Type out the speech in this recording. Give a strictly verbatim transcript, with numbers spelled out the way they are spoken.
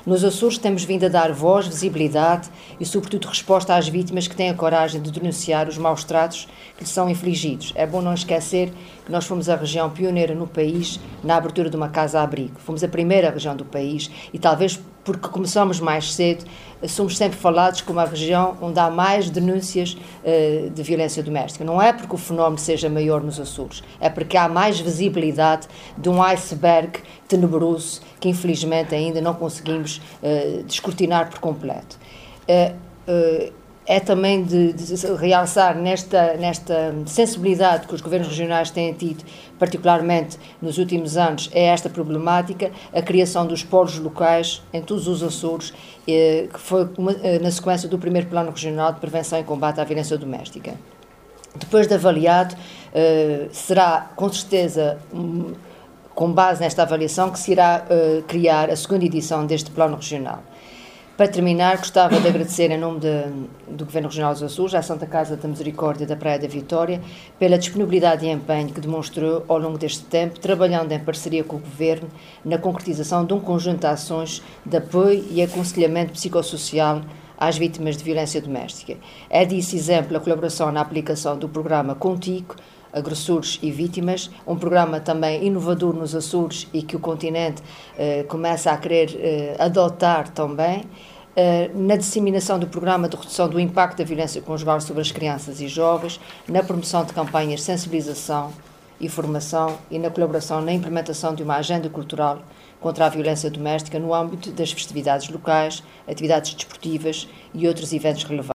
Nos Açores temos vindo a dar voz, visibilidade e, sobretudo, resposta às vítimas que têm a coragem de denunciar os maus tratos que lhes são infligidos. É bom não esquecer que nós fomos a região pioneira no país na abertura de uma casa-abrigo. Fomos a primeira região do país e, talvez porque começamos mais cedo, somos sempre falados como a região onde há mais denúncias uh, de violência doméstica. Não é porque o fenómeno seja maior nos Açores, é porque há mais visibilidade de um iceberg tenebroso que infelizmente ainda não conseguimos uh, descortinar por completo. Uh, uh, É também de, de realçar nesta, nesta sensibilidade que os governos regionais têm tido, particularmente nos últimos anos, é esta problemática, a criação dos polos locais em todos os Açores, eh, que foi uma, eh, na sequência do primeiro Plano Regional de Prevenção e Combate à Violência Doméstica. Depois de avaliado, eh, será com certeza, um, com base nesta avaliação, que se irá eh, criar a segunda edição deste Plano Regional. Para terminar, gostava de agradecer em nome de, do Governo Regional dos Açores, à Santa Casa da Misericórdia da Praia da Vitória, pela disponibilidade e empenho que demonstrou ao longo deste tempo, trabalhando em parceria com o Governo na concretização de um conjunto de ações de apoio e aconselhamento psicossocial às vítimas de violência doméstica. É disso exemplo a colaboração na aplicação do programa Contigo, Agressores e Vítimas, um programa também inovador nos Açores e que o continente eh, começa a querer eh, adotar também, eh, na disseminação do programa de redução do impacto da violência conjugal sobre as crianças e jovens, na promoção de campanhas de sensibilização e formação e na colaboração na implementação de uma agenda cultural contra a violência doméstica no âmbito das festividades locais, atividades desportivas e outros eventos relevantes.